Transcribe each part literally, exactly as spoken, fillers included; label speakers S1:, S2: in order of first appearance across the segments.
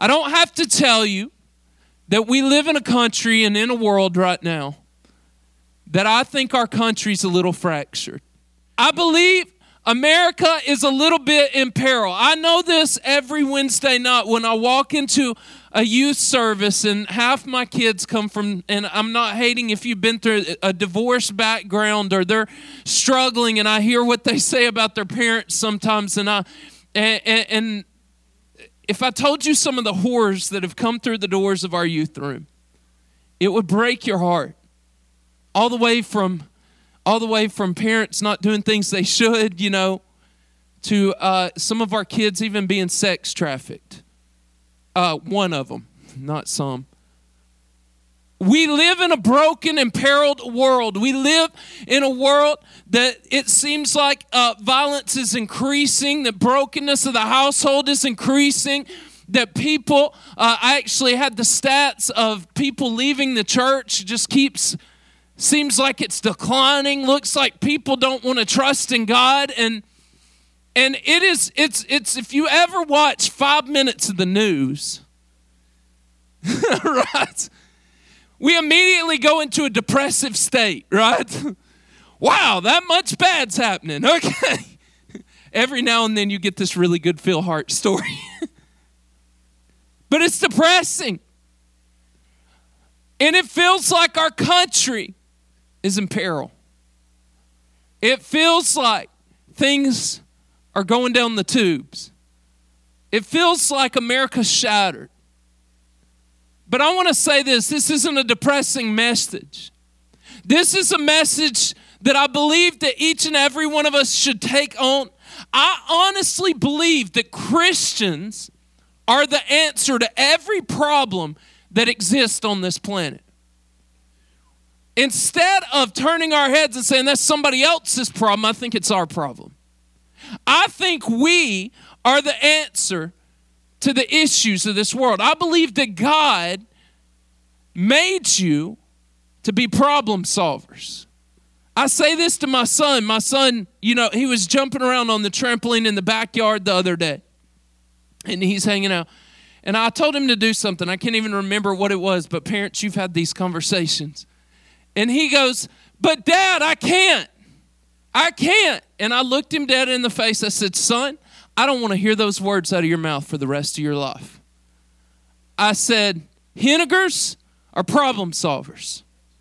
S1: I don't have to tell you that we live in a country and in a world right now that I think our country's a little fractured. I believe America is a little bit in peril. I know this every Wednesday night when I walk into a youth service and half my kids come from, and I'm not hating if you've been through a divorce background or they're struggling, and I hear what they say about their parents sometimes, and I, and, and, and if I told you some of the horrors that have come through the doors of our youth room, it would break your heart. All the way from all the way from parents not doing things they should, you know, to uh, some of our kids even being sex trafficked. Uh, one of them, not some. We live in a broken and periled world. We live in a world that it seems like uh, violence is increasing, the brokenness of the household is increasing, that people, uh, I actually had the stats of people leaving the church just keeps, seems like it's declining. Looks like people don't want to trust in God. And and it is, it's, it's if you ever watch five minutes of the news, right? We immediately go into a depressive state, right? Wow, that much bad's happening. Okay. Every now and then you get this really good Phil Hart story. But it's depressing. And it feels like our country is in peril. It feels like things are going down the tubes. It feels like America's shattered. But I want to say this, this isn't a depressing message. This is a message that I believe that each and every one of us should take on. I honestly believe that Christians are the answer to every problem that exists on this planet. Instead of turning our heads and saying that's somebody else's problem, I think it's our problem. I think we are the answer to the issues of this world. I believe that God made you to be problem solvers. I say this to my son. My son, you know, he was jumping around on the trampoline in the backyard the other day. And he's hanging out. And I told him to do something. I can't even remember what it was, but parents, you've had these conversations. And he goes, but Dad, I can't. I can't. And I looked him dead in the face. I said, son, I don't want to hear those words out of your mouth for the rest of your life. I said, Hennigers are problem solvers.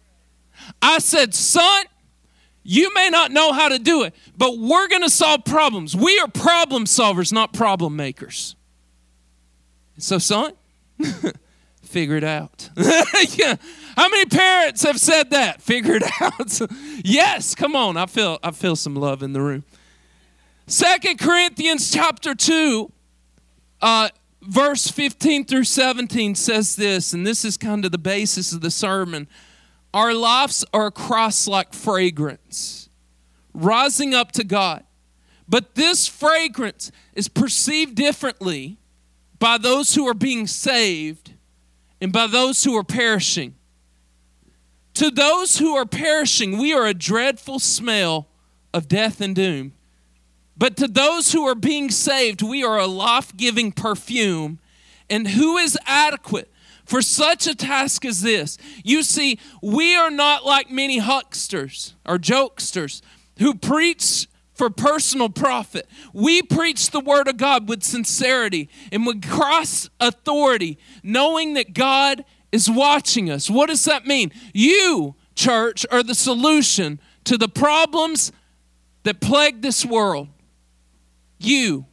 S1: I said, son, you may not know how to do it, but we're going to solve problems. We are problem solvers, not problem makers. So, son, figure it out. Yeah. How many parents have said that? Figure it out. Yes, come on. I feel I feel some love in the room. Second Corinthians chapter two, uh, verse fifteen through seventeen says this, and this is kind of the basis of the sermon. Our lives are a cross-like fragrance, rising up to God. But this fragrance is perceived differently by those who are being saved and by those who are perishing. To those who are perishing, we are a dreadful smell of death and doom. But to those who are being saved, we are a life-giving perfume. And who is adequate for such a task as this? You see, we are not like many hucksters or jokesters who preach for personal profit. We preach the word of God with sincerity and with cross authority, knowing that God is watching us. What does that mean? You, church, are the solution to the problems that plague this world. You.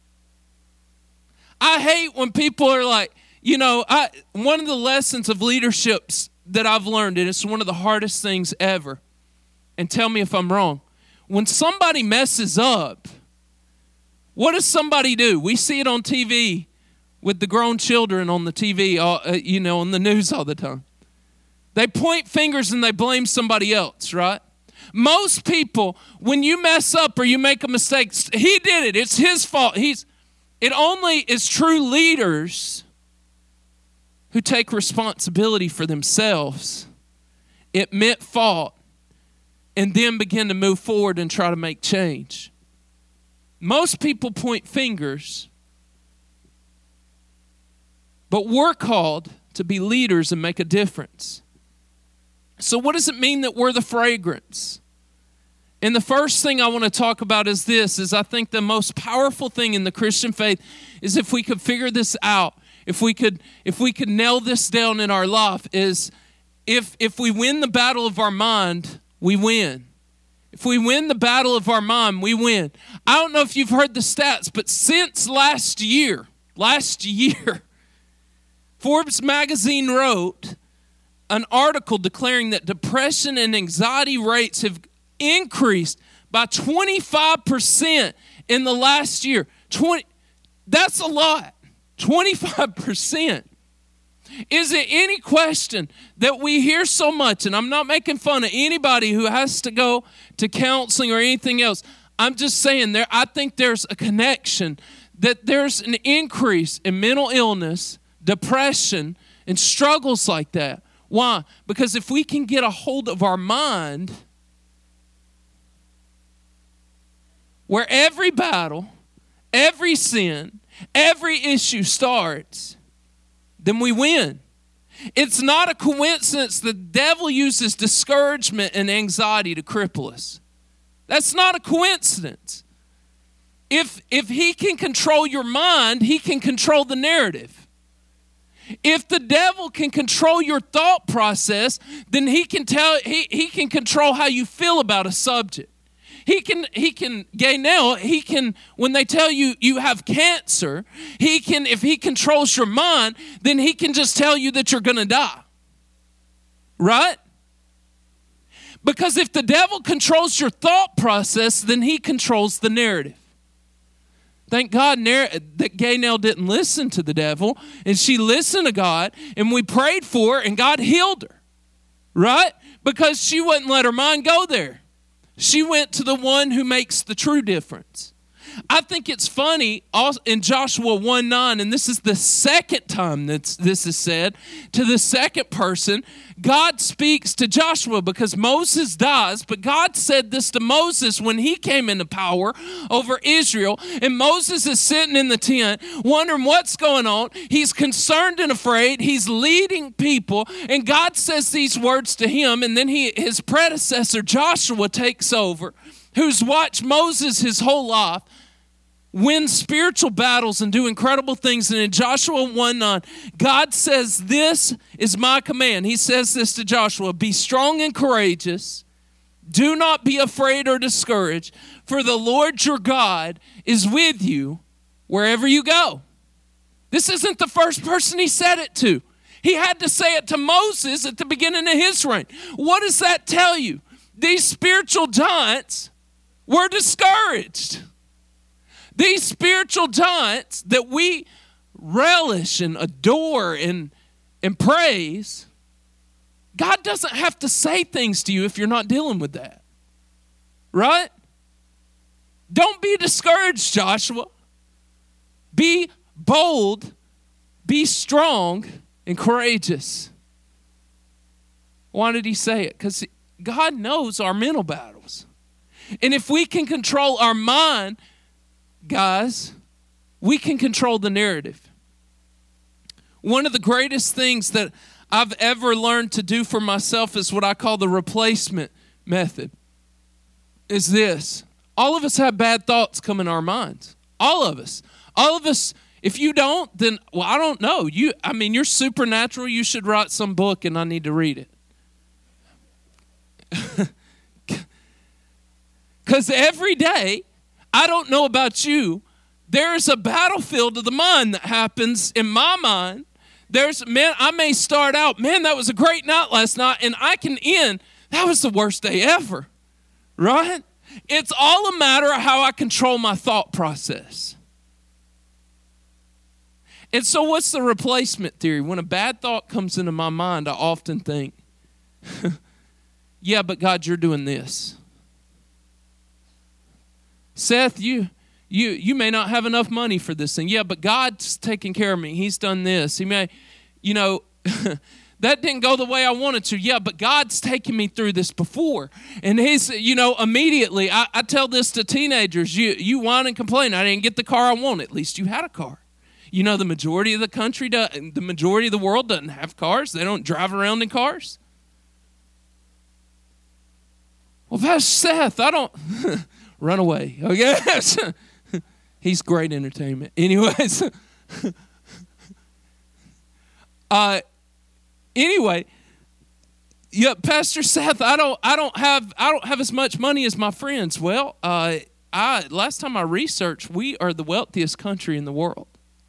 S1: I hate when people are like, you know, I one of the lessons of leaderships that I've learned, and it's one of the hardest things ever, and tell me if I'm wrong. When somebody messes up, what does somebody do? We see it on T V with the grown children on the T V, all, uh, you know, on the news all the time. They point fingers and they blame somebody else, right? Most people, when you mess up or you make a mistake, he did it. It's his fault. He's. It only is true leaders who take responsibility for themselves, admit fault, and then begin to move forward and try to make change. Most people point fingers, But we're called to be leaders and make a difference. So what does it mean that we're the fragrance? And the first thing I want to talk about is this, is I think the most powerful thing in the Christian faith is if we could figure this out, if we could if we could nail this down in our life, is if if we win the battle of our mind, we win. If we win the battle of our mind, we win. I don't know if you've heard the stats, but since last year, last year, Forbes magazine wrote an article declaring that depression and anxiety rates have increased by twenty-five percent in the last year. twenty That's a lot. twenty-five percent. Is it any question that we hear so much, and I'm not making fun of anybody who has to go to counseling or anything else. I'm just saying there. I think there's a connection, that there's an increase in mental illness, depression, and struggles like that. Why? Because if we can get a hold of our mind, where every battle, every sin, every issue starts, then we win. It's not a coincidence the devil uses discouragement and anxiety to cripple us. That's not a coincidence. If, if he can control your mind, he can control the narrative. If the devil can control your thought process, then he can tell he, he can control how you feel about a subject. He can, he can, gay now, he can, when they tell you you have cancer, he can, if he controls your mind, then he can just tell you that you're going to die. Right? Because if the devil controls your thought process, then he controls the narrative. Thank God that Gaynell didn't listen to the devil, and she listened to God, and we prayed for her, and God healed her. Right? Because she wouldn't let her mind go there. She went to the one who makes the true difference. I think it's funny in Joshua one nine, and this is the second time that this is said, to the second person, God speaks to Joshua because Moses dies, but God said this to Moses when he came into power over Israel, and Moses is sitting in the tent wondering what's going on. He's concerned and afraid. He's leading people, and God says these words to him, and then he, his predecessor Joshua takes over, who's watched Moses his whole life win spiritual battles and do incredible things. And in Joshua one nine, God says, this is my command. He says this to Joshua: be strong and courageous. Do not be afraid or discouraged, for the Lord your God is with you wherever you go. This isn't the first person he said it to. He had to say it to Moses at the beginning of his reign. What does that tell you? These spiritual giants were discouraged. These spiritual giants that we relish and adore and, and praise, God doesn't have to say things to you if you're not dealing with that. Right? Don't be discouraged, Joshua. Be bold, be strong, and courageous. Why did he say it? Because God knows our mental battles. And if we can control our mind, guys, we can control the narrative. One of the greatest things that I've ever learned to do for myself is what I call the replacement method. Is this: all of us have bad thoughts come in our minds. All of us. All of us. If you don't, then, well, I don't know. You, I mean, you're supernatural. You should write some book and I need to read it. Because every day, I don't know about you, there's a battlefield of the mind that happens in my mind. There's, man, I may start out, man, that was a great night last night, and I can end, that was the worst day ever, right? It's all a matter of how I control my thought process. And so what's the replacement theory? When a bad thought comes into my mind, I often think, yeah, but God, you're doing this. Seth, you, you, you may not have enough money for this thing. Yeah, but God's taking care of me. He's done this. He may, you know, that didn't go the way I wanted to. Yeah, but God's taken me through this before. And he's, you know, immediately, I, I tell this to teenagers. You, you whine and complain. I didn't get the car I want. At least you had a car. You know, the majority of the country, do, the majority of the world doesn't have cars. They don't drive around in cars. Well, Pastor Seth, I don't run away. Okay, he's great entertainment. Anyways, uh, anyway, yeah, Pastor Seth, I don't, I don't have, I don't have as much money as my friends. Well, uh, I last time I researched, we are the wealthiest country in the world.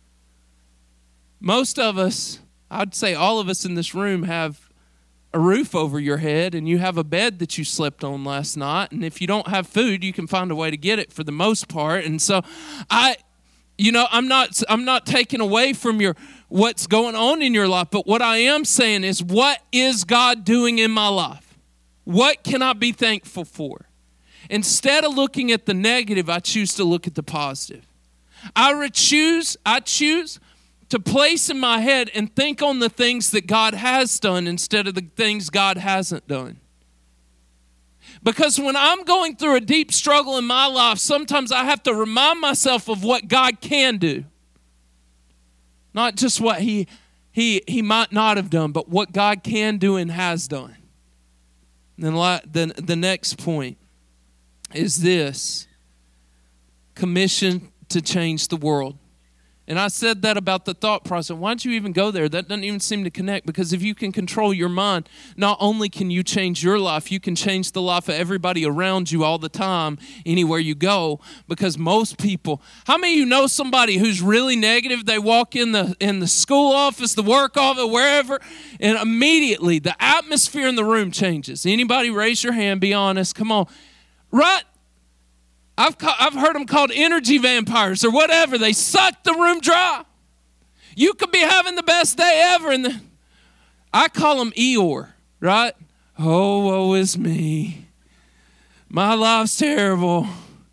S1: Most of us, I'd say all of us in this room have a roof over your head, and you have a bed that you slept on last night. And if you don't have food, you can find a way to get it for the most part. And so, I, you know, I'm not, I'm not taking away from your what's going on in your life, but what I am saying is, what is God doing in my life? What can I be thankful for? Instead of looking at the negative, I choose to look at the positive. I choose, I choose to place in my head and think on the things that God has done instead of the things God hasn't done. Because when I'm going through a deep struggle in my life, sometimes I have to remind myself of what God can do. Not just what he, he, he might not have done, but what God can do and has done. And then the, the next point is this: commission to change the world. And I said that about the thought process. Why don't you even go there? That doesn't even seem to connect, because if you can control your mind, not only can you change your life, you can change the life of everybody around you all the time, anywhere you go. Because most people, how many of you know somebody who's really negative? They walk in the in the school office, the work office, wherever, and immediately the atmosphere in the room changes. Anybody raise your hand, be honest, come on. Right? I've, ca- I've heard them called energy vampires or whatever. They suck the room dry. You could be having the best day ever, and the, I call them Eeyore, right? Oh, woe is me. My life's terrible.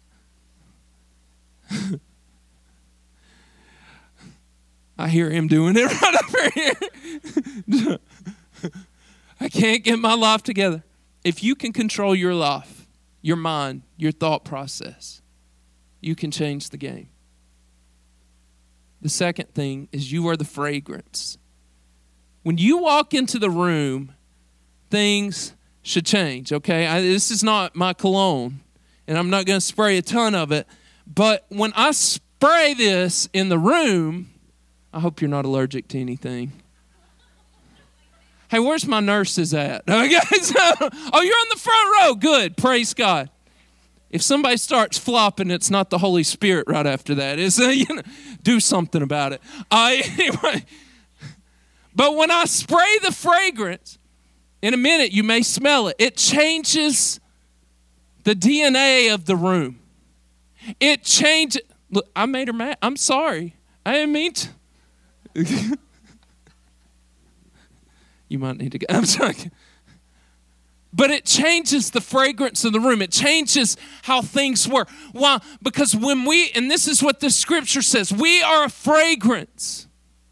S1: I hear him doing it right over here. I can't get my life together. If you can control your life, your mind, your thought process, you can change the game. The second thing is, you are the fragrance. When you walk into the room, things should change, okay? I, this is not my cologne, and I'm not going to spray a ton of it, but when I spray this in the room, I hope you're not allergic to anything. Hey, where's my nurses at? Okay, so, oh, you're on the front row. Good. Praise God. If somebody starts flopping, it's not the Holy Spirit right after that. It's, uh, you know, do something about it. Uh, anyway, but when I spray the fragrance, in a minute you may smell it. It changes the D N A of the room. It changes. Look, I made her mad. I'm sorry. I didn't mean to. You might need to go. I'm sorry. But it changes the fragrance of the room. It changes how things work. Why? Because when we, and this is what the scripture says, we are a fragrance.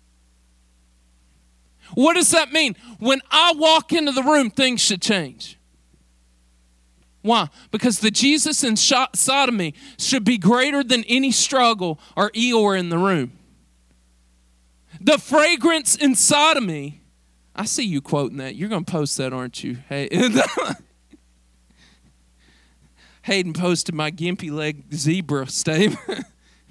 S1: What does that mean? When I walk into the room, things should change. Why? Because the Jesus inside of me should be greater than any struggle or Eeyore in the room. The fragrance inside of me, I see you quoting that. You're going to post that, aren't you? Hey, Hayden posted my gimpy leg zebra statement.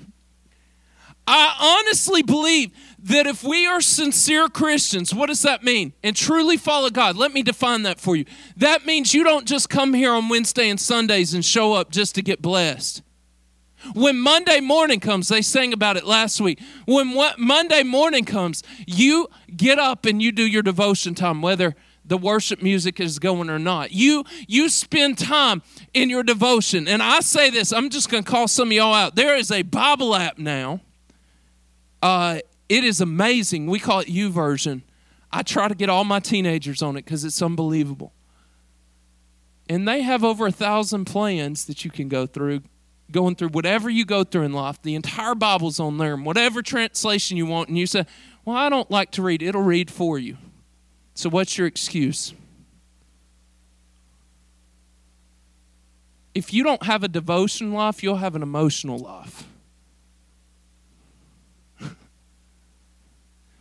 S1: I honestly believe that if we are sincere Christians, what does that mean? And truly follow God. Let me define that for you. That means you don't just come here on Wednesday and Sundays and show up just to get blessed. When Monday morning comes, they sang about it last week. When what Monday morning comes, you get up and you do your devotion time, whether the worship music is going or not. You you spend time in your devotion. And I say this, I'm just going to call some of y'all out. There is a Bible app now. Uh, it is amazing. We call it YouVersion. I try to get all my teenagers on it because it's unbelievable. And they have over a thousand plans that you can go through. Going through whatever you go through in life, the entire Bible's on there, and whatever translation you want, and you say, well, I don't like to read. It'll read for you. So what's your excuse? If you don't have a devotion life, you'll have an emotional life.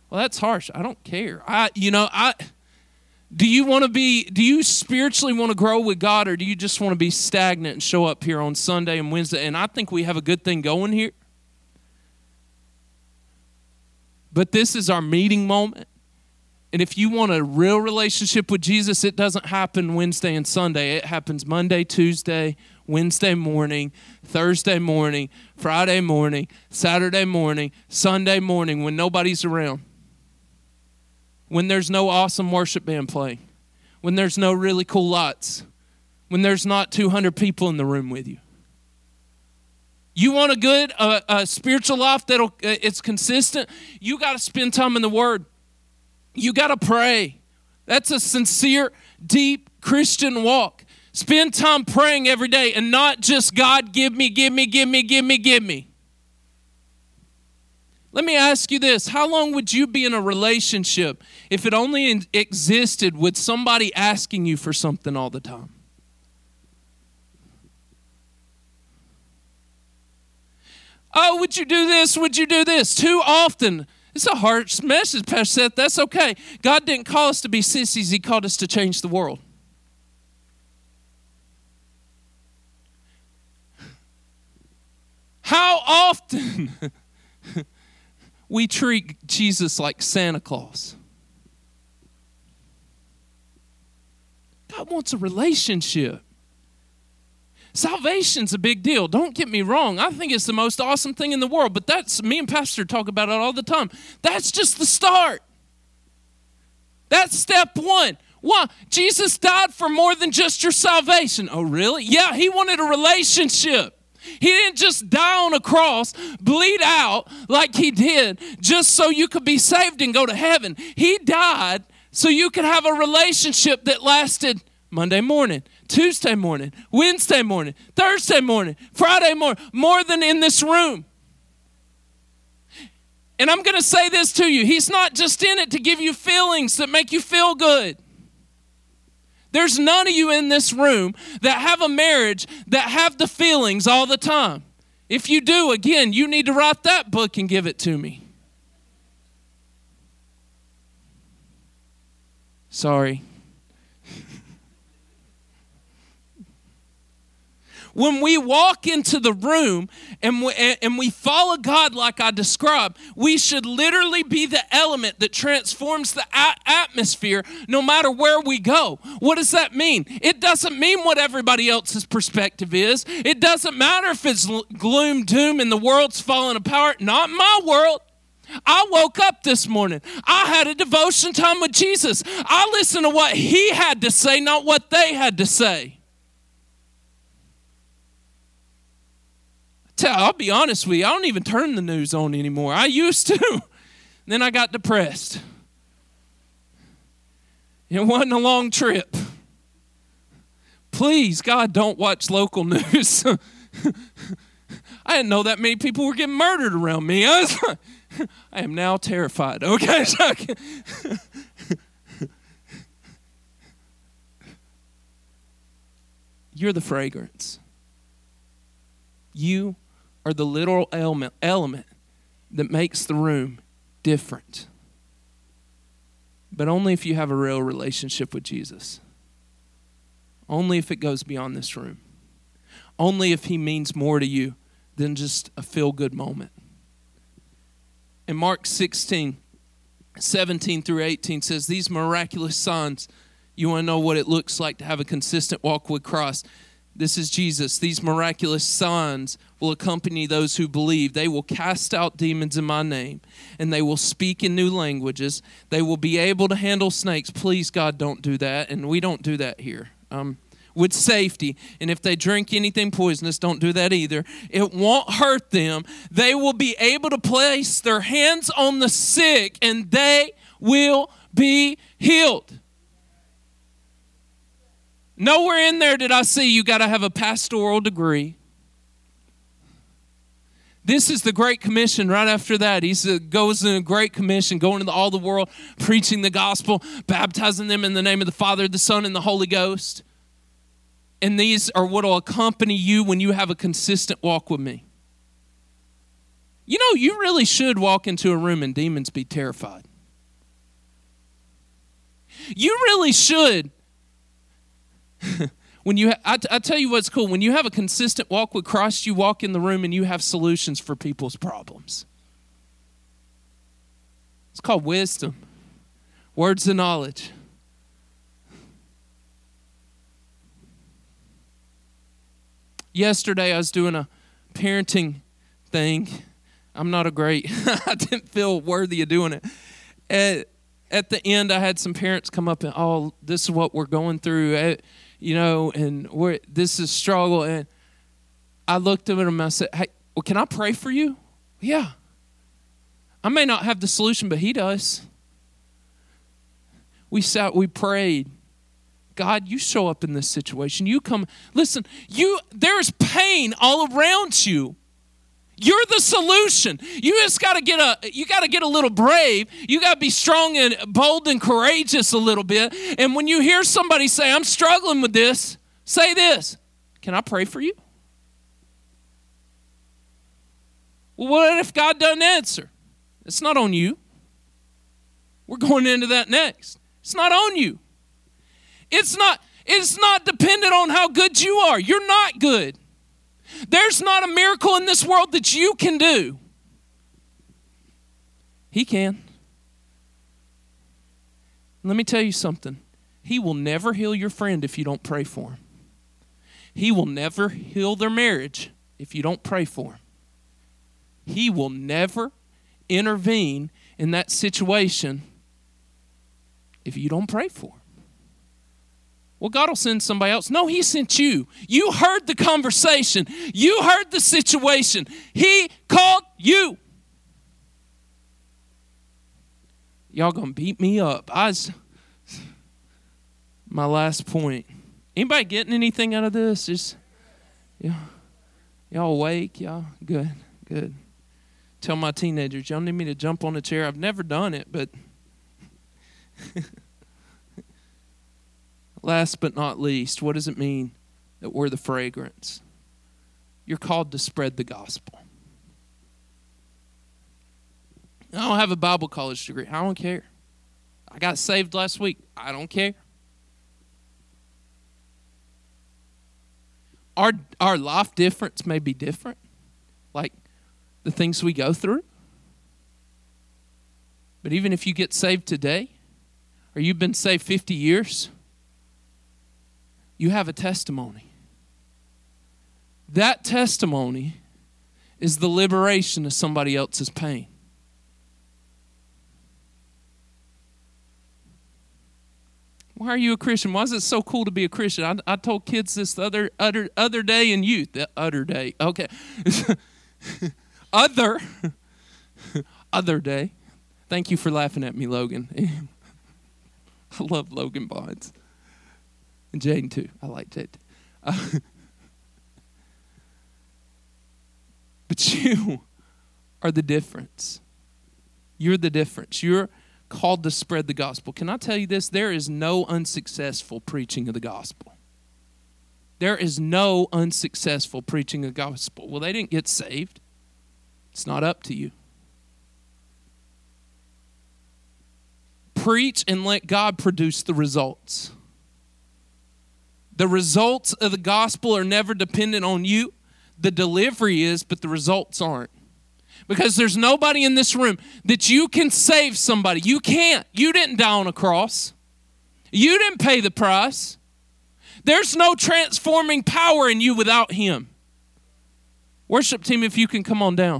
S1: Well, that's harsh. I don't care. I, you know, I... Do you want to be, do you spiritually want to grow with God, or do you just want to be stagnant and show up here on Sunday and Wednesday? And I think we have a good thing going here. But this is our meeting moment. And if you want a real relationship with Jesus, it doesn't happen Wednesday and Sunday. It happens Monday, Tuesday, Wednesday morning, Thursday morning, Friday morning, Saturday morning, Sunday morning when nobody's around. When there's no awesome worship band playing, when there's no really cool lights, when there's not two hundred people in the room with you. You want a good uh, uh, spiritual life that'll uh, it's consistent? You got to spend time in the Word. You got to pray. That's a sincere, deep Christian walk. Spend time praying every day and not just God, give me, give me, give me, give me, give me. Let me ask you this. How long would you be in a relationship if it only in- existed with somebody asking you for something all the time? Oh, would you do this? Would you do this? Too often. It's a harsh message, Pastor Seth. That's okay. God didn't call us to be sissies. He called us to change the world. How often... we treat Jesus like Santa Claus. God wants a relationship. Salvation's a big deal. Don't get me wrong. I think it's the most awesome thing in the world, but that's, me and Pastor talk about it all the time. That's just the start. That's step one. Why? Jesus died for more than just your salvation. Oh, really? Yeah, he wanted a relationship. He didn't just die on a cross, bleed out like he did, just so you could be saved and go to heaven. He died so you could have a relationship that lasted Monday morning, Tuesday morning, Wednesday morning, Thursday morning, Friday morning, more than in this room. And I'm going to say this to you. He's not just in it to give you feelings that make you feel good. There's none of you in this room that have a marriage that have the feelings all the time. If you do, again, you need to write that book and give it to me. Sorry. When we walk into the room and we, and we follow God like I described, we should literally be the element that transforms the a- atmosphere no matter where we go. What does that mean? It doesn't mean what everybody else's perspective is. It doesn't matter if it's gloom, doom, and the world's falling apart. Not my world. I woke up this morning. I had a devotion time with Jesus. I listened to what he had to say, not what they had to say. I'll be honest with you, I don't even turn the news on anymore. I used to. Then I got depressed. It wasn't a long trip. Please, God, don't watch local news. I didn't know that many people were getting murdered around me. I, was like, I am now terrified. Okay. You're the fragrance. You are the literal element, element that makes the room different. But only if you have a real relationship with Jesus. Only if it goes beyond this room. Only if he means more to you than just a feel-good moment. In Mark sixteen, seventeen through eighteen says, these miraculous signs, you want to know what it looks like to have a consistent walk with Christ. This is Jesus. These miraculous signs will accompany those who believe. They will cast out demons in my name, and they will speak in new languages. They will be able to handle snakes. Please, God, don't do that, and we don't do that here. Um, with safety. And if they drink anything poisonous, don't do that either. It won't hurt them. They will be able to place their hands on the sick, and they will be healed. Nowhere in there did I see you got to have a pastoral degree. This is the Great Commission. Right after that, he goes in a Great Commission, going into all the world, preaching the gospel, baptizing them in the name of the Father, the Son, and the Holy Ghost. And these are what will accompany you when you have a consistent walk with me. You know, you really should walk into a room and demons be terrified. You really should. When you, ha- I, t- I tell you what's cool. When you have a consistent walk with Christ, you walk in the room and you have solutions for people's problems. It's called wisdom, words of knowledge. Yesterday, I was doing a parenting thing. I'm not a great, I didn't feel worthy of doing it. At, at the end, I had some parents come up and, oh, this is what we're going through, you know, and we're, this is struggle. And I looked at them and I said, hey, well, can I pray for you? Yeah. I may not have the solution, but he does. We sat, we prayed. God, you show up in this situation. You come, listen, you there's pain all around you. You're the solution. You just gotta get a you gotta get a little brave. You gotta be strong and bold and courageous a little bit. And when you hear somebody say, I'm struggling with this, say this. Can I pray for you? Well, what if God doesn't answer? It's not on you. We're going into that next. It's not on you. It's not, it's not dependent on how good you are. You're not good. There's not a miracle in this world that you can do. He can. Let me tell you something. He will never heal your friend if you don't pray for him. He will never heal their marriage if you don't pray for him. He will never intervene in that situation if you don't pray for him. Well, God will send somebody else. No, he sent you. You heard the conversation. You heard the situation. He called you. Y'all gonna beat me up. I was, my last point. Anybody getting anything out of this? Just, yeah, y'all awake? Y'all good, good. Tell my teenagers, y'all need me to jump on a chair. I've never done it, but last but not least, what does it mean that we're the fragrance? You're called to spread the gospel. I don't have a Bible college degree. I don't care. I got saved last week. I don't care. Our, our life difference may be different, like the things we go through. But even if you get saved today, or you've been saved fifty years, you have a testimony. That testimony is the liberation of somebody else's pain. Why are you a Christian? Why is it so cool to be a Christian? I, I told kids this the other, other, other day in youth. The other day. Okay. other. other day. Thank you for laughing at me, Logan. I love Logan Bonds. And Jaden too. I like Jaden. Uh, but you are the difference. You're the difference. You're called to spread the gospel. Can I tell you this? There is no unsuccessful preaching of the gospel. There is no unsuccessful preaching of the gospel. Well, they didn't get saved. It's not up to you. Preach and let God produce the results. The results of the gospel are never dependent on you. The delivery is, but the results aren't. Because there's nobody in this room that you can save somebody. You can't. You didn't die on a cross. You didn't pay the price. There's no transforming power in you without him. Worship team, if you can come on down.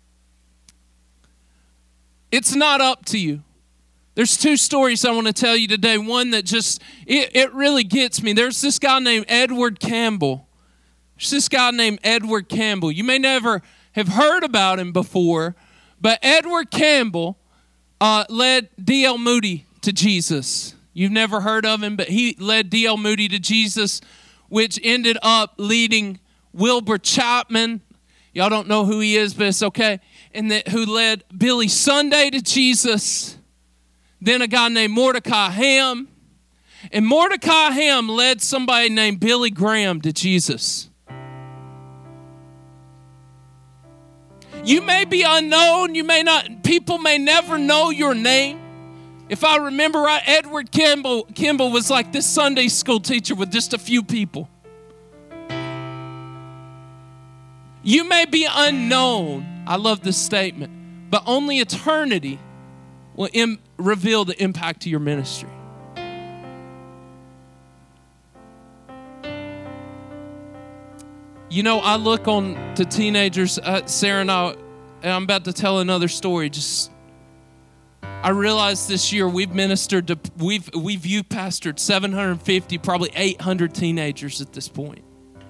S1: It's not up to you. There's two stories I want to tell you today. One that just, it, it really gets me. There's this guy named Edward Campbell. There's this guy named Edward Campbell. You may never have heard about him before, but Edward Campbell uh, led D L Moody to Jesus. You've never heard of him, but he led D L Moody to Jesus, which ended up leading Wilbur Chapman. Y'all don't know who he is, but it's okay. And that who led Billy Sunday to Jesus. Then a guy named Mordecai Ham. And Mordecai Ham led somebody named Billy Graham to Jesus. You may be unknown. You may not, people may never know your name. If I remember right, Edward Kimball, Kimball was like this Sunday school teacher with just a few people. You may be unknown, I love this statement, but only eternity will im- reveal the impact of your ministry. You know, I look on to teenagers, uh, Sarah and I, and I'm about to tell another story. Just, I realized this year we've ministered to, we've we've youth pastored seven hundred fifty, probably eight hundred teenagers at this point.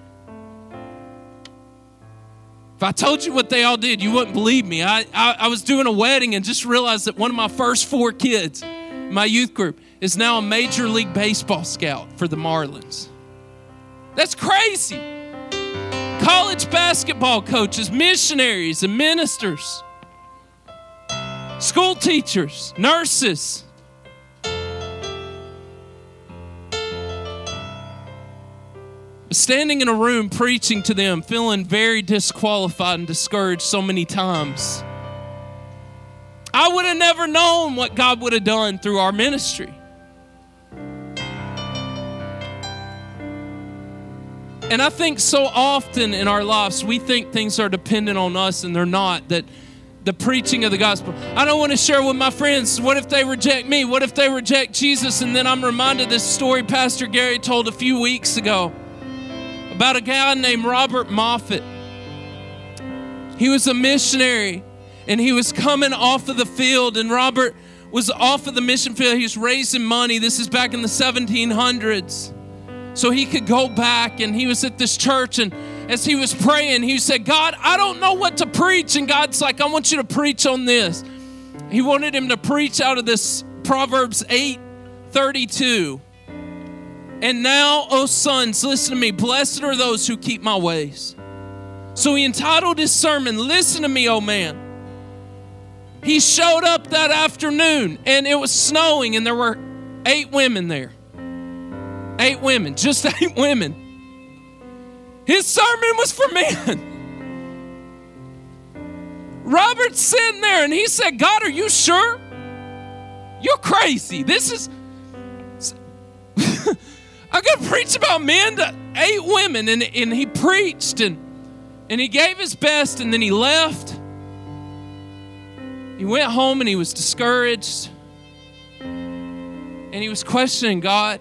S1: If I told you what they all did, you wouldn't believe me. I, I, I was doing a wedding and just realized that one of my first four kids, my youth group, is now a Major League Baseball scout for the Marlins. That's crazy. College basketball coaches, missionaries and ministers, school teachers, nurses. Standing in a room preaching to them, feeling very disqualified and discouraged so many times. I would have never known what God would have done through our ministry. And I think so often in our lives, we think things are dependent on us, and they're not. That the preaching of the gospel. I don't want to share with my friends, what if they reject me? What if they reject Jesus? And then I'm reminded of this story Pastor Gary told a few weeks ago about a guy named Robert Moffat. He was a missionary, and he was coming off of the field, and Robert was off of the mission field. He was raising money. This is back in the seventeen hundreds. So he could go back, and he was at this church, and as he was praying, he said, God, I don't know what to preach. And God's like, I want you to preach on this. He wanted him to preach out of this Proverbs eight thirty-two. And now, O sons, listen to me. Blessed are those who keep my ways. So he entitled his sermon, Listen to Me, O Man. He showed up that afternoon, and it was snowing, and there were eight women there. Eight women, just eight women. His sermon was for men. Robert's sitting there, and he said, God, are you sure? You're crazy. This is... I got to preach about men to eight women. And, and he preached, and, and he gave his best, and then he left. He went home, and he was discouraged. And he was questioning God.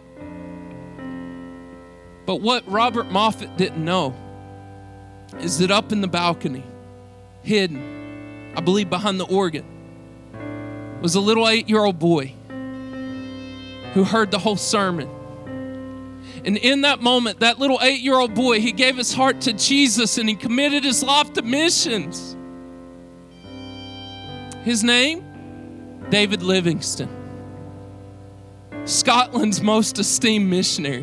S1: But what Robert Moffat didn't know is that up in the balcony, hidden, I believe behind the organ, was a little eight-year-old boy who heard the whole sermon. And in that moment, that little eight-year-old boy, he gave his heart to Jesus, and he committed his life to missions. His name, David Livingstone, Scotland's most esteemed missionary.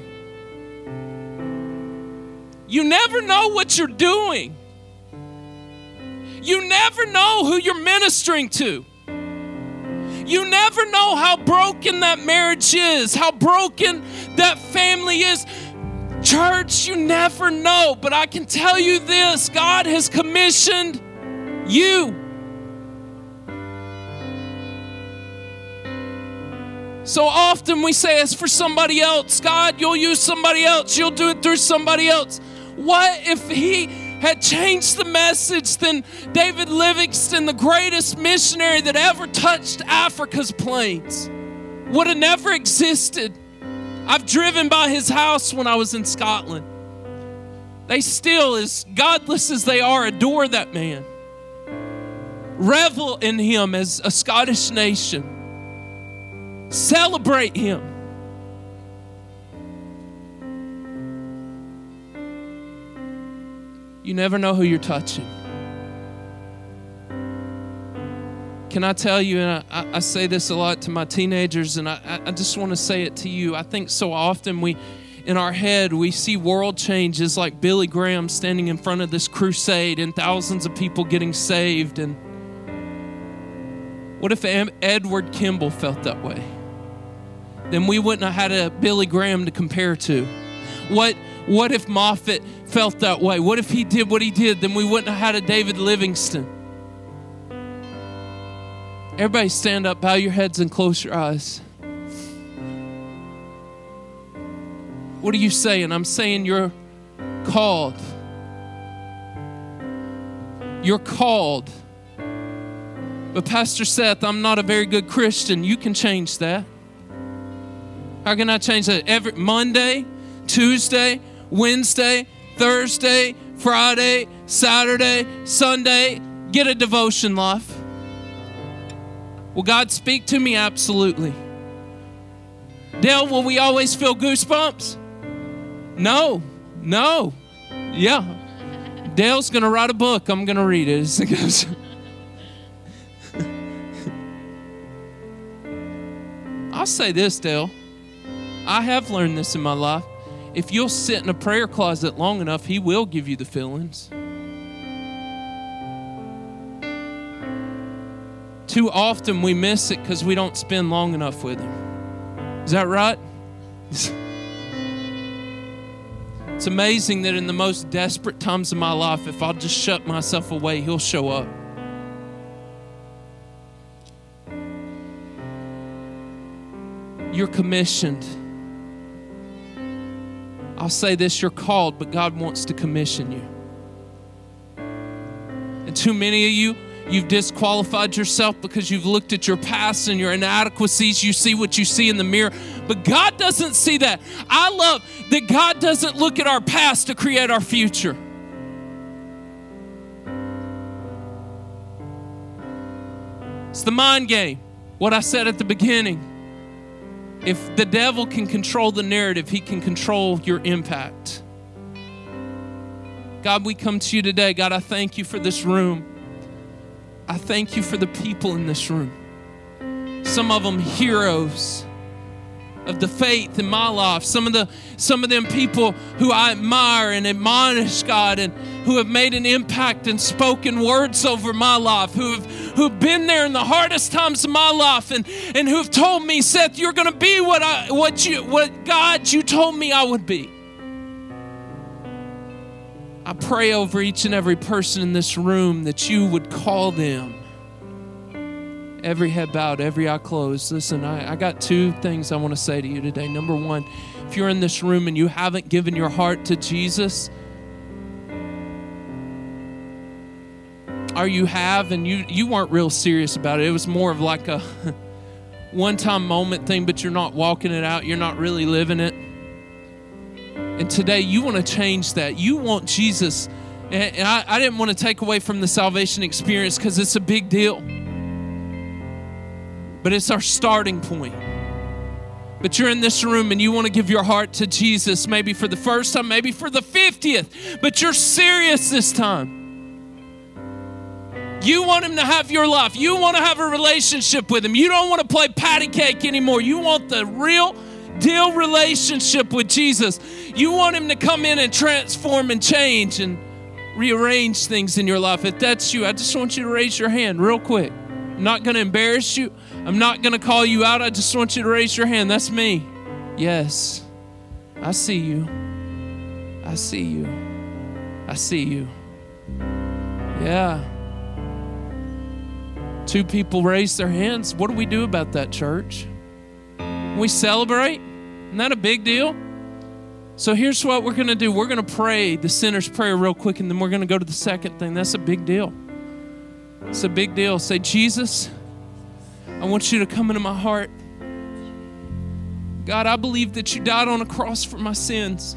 S1: You never know what you're doing. You never know who you're ministering to. You never know how broken that marriage is, how broken that family is. Church, you never know. But I can tell you this, God has commissioned you. So often we say it's for somebody else. God, you'll use somebody else. You'll do it through somebody else. What if he had changed the message? Then David Livingstone, the greatest missionary that ever touched Africa's plains, would have never existed. I've driven by his house when I was in Scotland. They still, as godless as they are, adore that man. Revel in him as a Scottish nation. Celebrate him. You never know who you're touching. Can I tell you, and I, I say this a lot to my teenagers, and I, I just want to say it to you. I think so often we, in our head, we see world changes like Billy Graham standing in front of this crusade and thousands of people getting saved. And what if Edward Kimball felt that way? Then we wouldn't have had a Billy Graham to compare to. What What if Moffat felt that way? What if he did what he did? Then we wouldn't have had a David Livingstone. Everybody stand up, bow your heads, and close your eyes. What are you saying? I'm saying you're called. You're called. But Pastor Seth, I'm not a very good Christian. You can change that. How can I change that? Every Monday, Tuesday, Wednesday, Thursday, Friday, Saturday, Sunday, get a devotion life. Will God speak to me? Absolutely. Dale, will we always feel goosebumps? No, no. Yeah. Dale's going to write a book. I'm going to read it as it goes. I'll say this, Dale. I have learned this in my life. If you'll sit in a prayer closet long enough, He will give you the feelings. Too often we miss it because we don't spend long enough with Him. Is that right? It's amazing that in the most desperate times of my life, if I'll just shut myself away, He'll show up. You're commissioned. I'll say this, you're called, but God wants to commission you. And too many of you, you've disqualified yourself because you've looked at your past and your inadequacies. You see what you see in the mirror. But God doesn't see that. I love that God doesn't look at our past to create our future. It's the mind game. What I said at the beginning. If the devil can control the narrative, he can control your impact. God, we come to you today. God, I thank you for this room. I thank you for the people in this room. Some of them heroes of the faith in my life. Some of the some of them people who I admire and admonish, God, and who have made an impact and spoken words over my life, who have who have been there in the hardest times of my life, and, and who have told me, Seth, you're gonna be what I what you what God you told me I would be. I pray over each and every person in this room that you would call them. Every head bowed, every eye closed. Listen, I, I got two things I want to say to you today. Number one, if you're in this room and you haven't given your heart to Jesus, or you have and you, you weren't real serious about it. It was more of like a one-time moment thing, but you're not walking it out. You're not really living it. And today you want to change that. You want Jesus. And I, I didn't want to take away from the salvation experience because it's a big deal. But it's our starting point. But you're in this room and you want to give your heart to Jesus, maybe for the first time, maybe for the fiftieth, but you're serious this time. You want Him to have your life. You want to have a relationship with Him. You don't want to play patty cake anymore. You want the real deal relationship with Jesus. You want Him to come in and transform and change and rearrange things in your life. If that's you, I just want you to raise your hand real quick. I'm not going to embarrass you. I'm not going to call you out. I just want you to raise your hand. That's me. Yes. I see you. I see you. I see you. Yeah. Two people raised their hands. What do we do about that, church? We celebrate. Isn't that a big deal? So here's what we're going to do. We're going to pray the sinner's prayer real quick, and then we're going to go to the second thing. That's a big deal. It's a big deal. Say, Jesus, I want you to come into my heart. God, I believe that you died on a cross for my sins.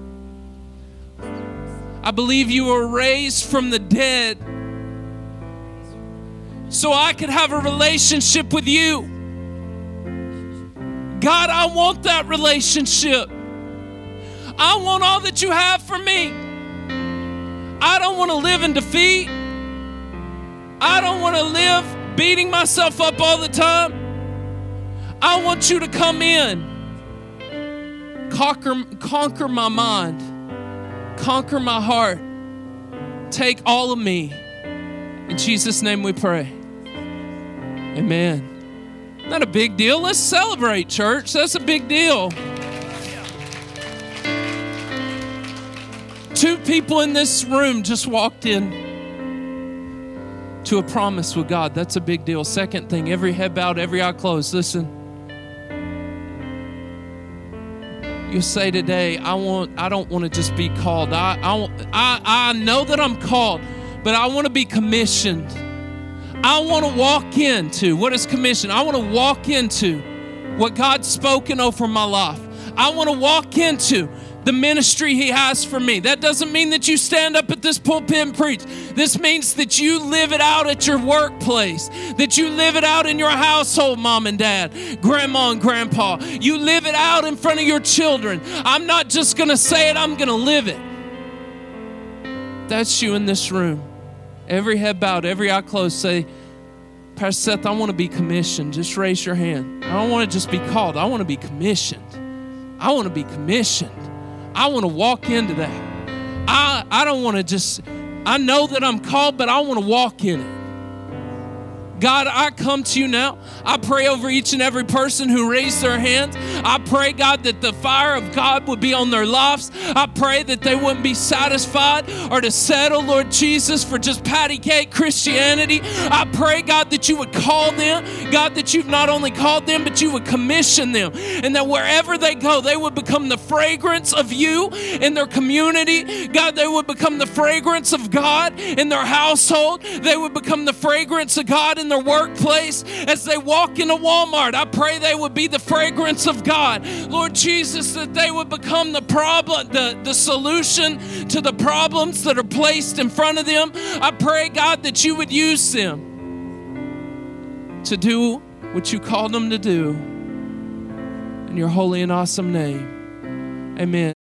S1: I believe you were raised from the dead so I could have a relationship with you. God, I want that relationship. I want all that you have for me. I don't want to live in defeat. I don't want to live beating myself up all the time. I want you to come in. Conquer, conquer my mind. Conquer my heart. Take all of me. In Jesus' name we pray. Amen. Isn't that a big deal? Let's celebrate, church. That's a big deal. Two people in this room just walked in. to a promise with God. That's a big deal. Second thing, every head bowed, every eye closed. Listen. You say today, I want. I don't want to just be called. I, I, I, I know that I'm called, but I want to be commissioned. I want to walk into, what is commission? I want to walk into what God's spoken over my life. I want to walk into the ministry He has for me. That doesn't mean that you stand up at this pulpit and preach. This means that you live it out at your workplace, that you live it out in your household, mom and dad, grandma and grandpa. You live it out in front of your children. I'm not just going to say it, I'm going to live it. That's you in this room. Every head bowed, every eye closed. Say, Pastor Seth, I want to be commissioned. Just raise your hand. I don't want to just be called. I want to be commissioned. I want to be commissioned. I want to walk into that. I, I don't want to just, I know that I'm called, but I want to walk in it. God, I come to you now. I pray over each and every person who raised their hands. I pray, God, that the fire of God would be on their lives. I pray that they wouldn't be satisfied or to settle, Lord Jesus, for just patty cake Christianity. I pray, God, that you would call them. God, that you've not only called them, but you would commission them. And that wherever they go, they would become the fragrance of you in their community. God, they would become the fragrance of God in their household. They would become the fragrance of God in their workplace. As they walk into Walmart, I pray they would be the fragrance of God. Lord Jesus, that they would become the problem, the, the solution to the problems that are placed in front of them. I pray, God, that you would use them to do what you called them to do. In your holy and awesome name, amen.